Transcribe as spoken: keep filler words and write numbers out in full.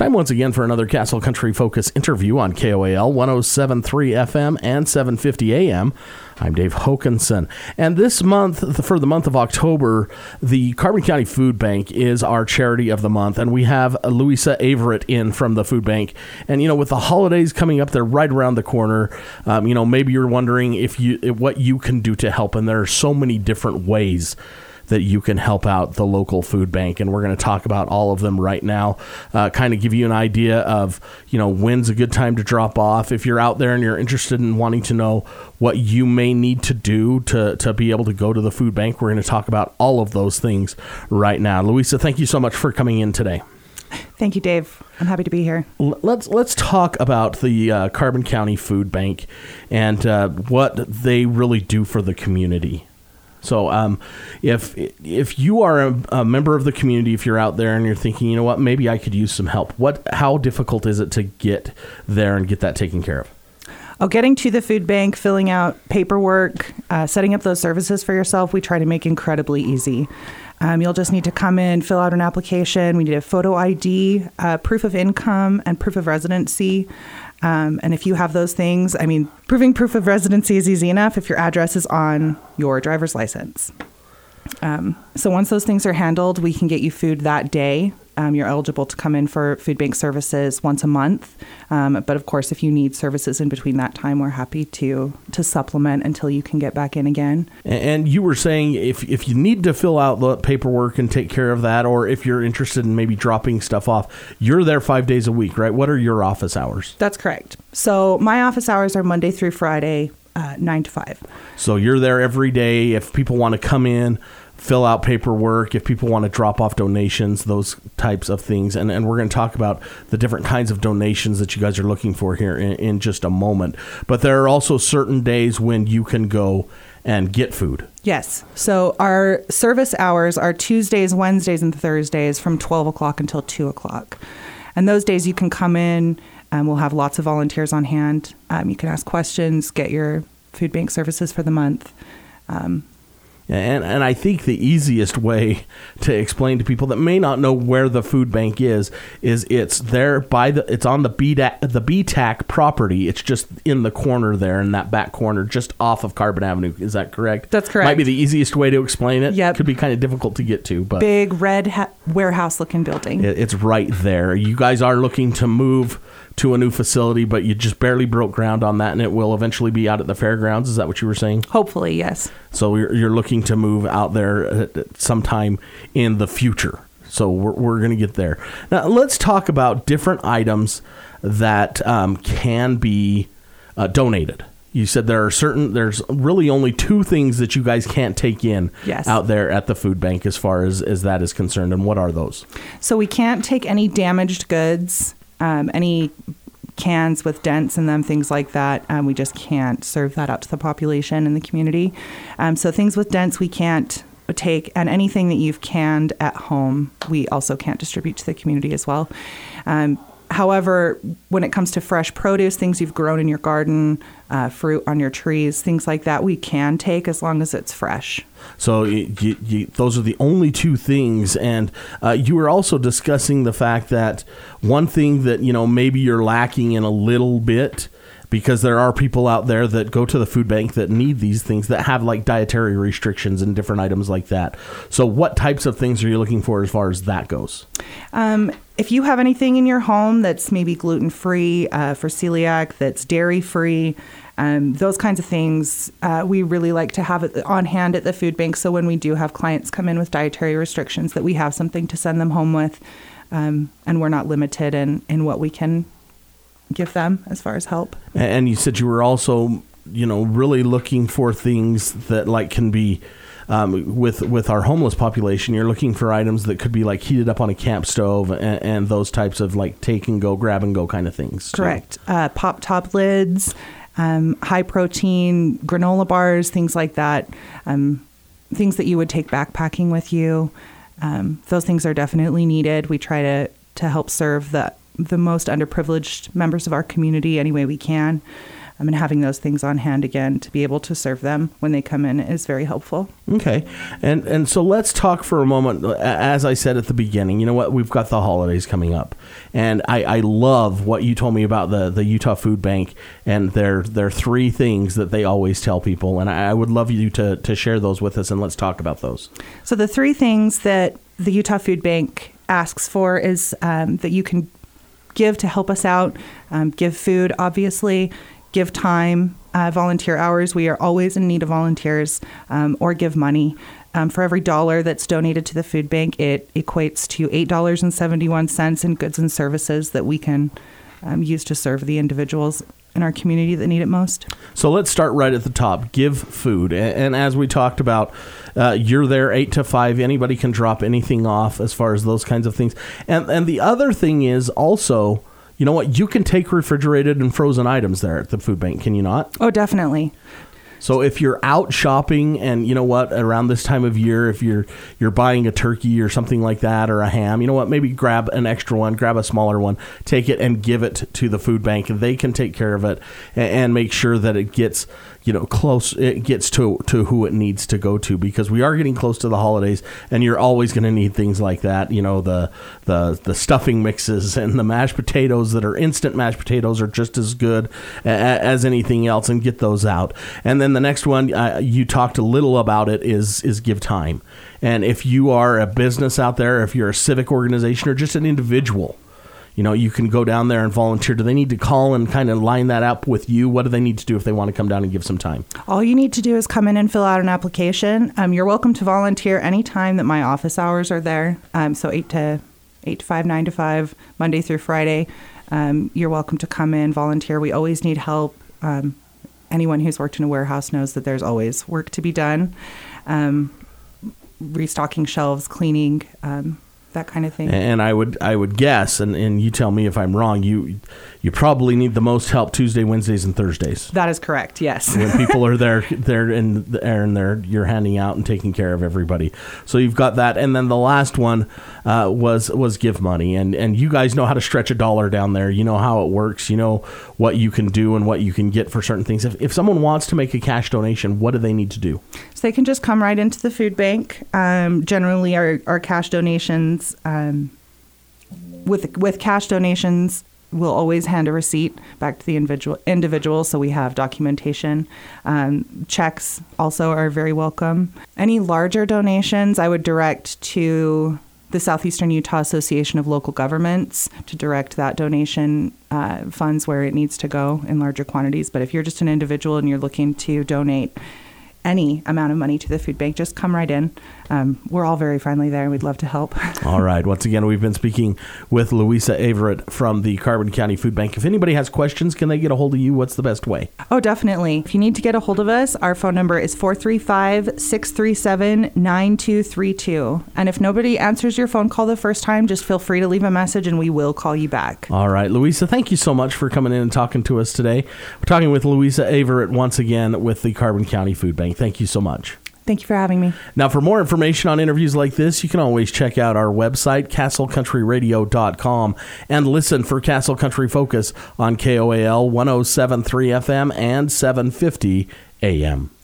Time once again for another Castle Country Focus interview on K O A L one oh seven point three F M and seven fifty A M. I'm Dave Hokanson. And this month, for the month of October, the Carbon County Food Bank is our charity of the month. And we have Louisa Averett in from the food bank. And, you know, with the holidays coming up, they're right around the corner. Um, you know, maybe you're wondering if you what you can do to help. And there are so many different ways that you can help out the local food bank. And we're going to talk about all of them right now, uh, kind of give you an idea of, you know, when's a good time to drop off. If you're out there and you're interested in wanting to know what you may need to do to, to be able to go to the food bank, we're going to talk about all of those things right now. Louisa, thank you so much for coming in today. Thank you, Dave. I'm happy to be here. Let's let's talk about the uh, Carbon County Food Bank and uh, what they really do for the community. So um, if if you are a, a member of the community, if you're out there and you're thinking, you know what, maybe I could use some help, what how difficult is it to get there and get that taken care of? Oh, getting to the food bank, filling out paperwork, uh, setting up those services for yourself, we try to make incredibly easy. Um, you'll just need to come in, fill out an application. We need a photo I D, uh, proof of income, and proof of residency. Um, and if you have those things, I mean, proving proof of residency is easy enough if your address is on your driver's license. Um, so once those things are handled, we can get you food that day. Um, you're eligible to come in for food bank services once a month. Um, but of course, if you need services in between that time, we're happy to to supplement until you can get back in again. And you were saying if, if you need to fill out the paperwork and take care of that, or if you're interested in maybe dropping stuff off, you're there five days a week, right? What are your office hours? That's correct. So my office hours are Monday through Friday, uh, nine to five. So you're there every day. If people want to come in, fill out paperwork, if people want to drop off donations, those types of things. And, and we're going to talk about the different kinds of donations that you guys are looking for here in, in just a moment. But there are also certain days when you can go and get food. Yes. So our service hours are Tuesdays, Wednesdays, and Thursdays from twelve o'clock until two o'clock. And those days you can come in, and we'll have lots of volunteers on hand. Um, you can ask questions, get your food bank services for the month. Um, And and I think the easiest way to explain to people that may not know where the food bank is is it's there by the it's on the B D A C, the B T A C property. It's just in the corner there, in that back corner, just off of Carbon Avenue. Is that correct? That's correct. Might be the easiest way to explain it. Yep. Could be kind of difficult to get to, but big red ha- warehouse-looking building. It, it's right there. You guys are looking to move to a new facility, but you just barely broke ground on that, and it will eventually be out at the fairgrounds. Is that what you were saying? Hopefully, yes. So you're, you're looking to move out there sometime in the future. So we're, we're going to get there. Now, let's talk about different items that um, can be uh, donated. You said there are certain, there's really only two things that you guys can't take in yes. out there at the food bank as far as, as that is concerned. And what are those? So we can't take any damaged goods, um, any cans with dents in them, things like that. Um, we just can't serve that out to the population in the community. Um, so things with dents we can't take, and anything that you've canned at home, we also can't distribute to the community as well. Um, However, when it comes to fresh produce, things you've grown in your garden, uh, fruit on your trees, things like that, we can take as long as it's fresh. So you, you, you, those are the only two things. And uh, you were also discussing the fact that one thing that, you know, maybe you're lacking in a little bit, because there are people out there that go to the food bank that need these things, that have like dietary restrictions and different items like that. So what types of things are you looking for as far as that goes? Um, if you have anything in your home that's maybe gluten-free, uh, for celiac, that's dairy-free, um, those kinds of things, uh, we really like to have it on hand at the food bank. So when we do have clients come in with dietary restrictions, that we have something to send them home with, um, and we're not limited in, in what we can give them as far as help. And you said you were also, you know, really looking for things that like can be um, with with our homeless population. You're looking for items that could be like heated up on a camp stove and, and those types of like take and go, grab and go kind of things. Correct. Uh, pop top lids, um, high protein granola bars, things like that. Um, things that you would take backpacking with you. Um, those things are definitely needed. We try to to help serve the the most underprivileged members of our community any way we can. I mean, having those things on hand again to be able to serve them when they come in is very helpful. Okay. And and so let's talk for a moment. As I said at the beginning, you know what? We've got the holidays coming up. And I, I love what you told me about the, the Utah Food Bank and their their three things that they always tell people. And I, I would love you to, to share those with us, and let's talk about those. So the three things that the Utah Food Bank asks for is um, that you can give to help us out, um, give food, obviously, give time, uh, volunteer hours. We are always in need of volunteers, um, or give money. Um, for every dollar that's donated to the food bank, it equates to eight dollars and seventy-one cents in goods and services that we can um, use to serve the individuals in our community that need it most. So let's start right at the top. Give food. And, and as we talked about, uh, you're there eight to five. Anybody can drop anything off as far as those kinds of things. And and the other thing is also, you know what? You can take refrigerated and frozen items there at the food bank, can you not? Oh, definitely. So if you're out shopping, and you know what, around this time of year, if you're you're buying a turkey or something like that, or a ham, you know what, maybe grab an extra one, grab a smaller one, take it and give it to the food bank, and they can take care of it and, and make sure that it gets, you know, close, it gets to, to who it needs to go to, because we are getting close to the holidays, and you're always going to need things like that. You know, the, the, the stuffing mixes and the mashed potatoes that are instant mashed potatoes are just as good a, as anything else, and get those out. And then the next one, uh, you talked a little about it, is, is give time. And if you are a business out there, if you're a civic organization or just an individual, you know, you can go down there and volunteer. Do they need to call and kind of line that up with you? What do they need to do if they want to come down and give some time? All you need to do is come in and fill out an application. Um, you're welcome to volunteer anytime that my office hours are there. Um, so eight to eight to five, nine to five, Monday through Friday. Um, you're welcome to come in, volunteer. We always need help. Um, anyone who's worked in a warehouse knows that there's always work to be done. Um, restocking shelves, cleaning, um, that kind of thing. And I would I would guess, and, and you tell me if I'm wrong, you you probably need the most help Tuesday, Wednesdays, and Thursdays. That is correct, yes. When people are there, they're in the air, and they're, you're handing out and taking care of everybody. So you've got that. And then the last one uh, was was give money. And, and you guys know how to stretch a dollar down there. You know how it works. You know what you can do and what you can get for certain things. If, if someone wants to make a cash donation, what do they need to do? So they can just come right into the food bank. Um, generally, our, our cash donations, um, with with cash donations, we'll always hand a receipt back to the individual, individual so we have documentation. Um, checks also are very welcome. Any larger donations, I would direct to the Southeastern Utah Association of Local Governments to direct that donation uh, funds where it needs to go in larger quantities. But if you're just an individual and you're looking to donate any amount of money to the food bank, just come right in. Um, we're all very friendly there. We'd love to help. All right. Once again, we've been speaking with Louisa Averett from the Carbon County Food Bank. If anybody has questions, can they get a hold of you? What's the best way? Oh, definitely. If you need to get a hold of us, our phone number is four three five, six three seven, nine two three two. And if nobody answers your phone call the first time, just feel free to leave a message and we will call you back. All right. Louisa, thank you so much for coming in and talking to us today. We're talking with Louisa Averett once again with the Carbon County Food Bank. Thank you so much. Thank you for having me. Now, for more information on interviews like this, you can always check out our website, castle country radio dot com, and listen for Castle Country Focus on K O A L one oh seven point three F M and seven fifty A M.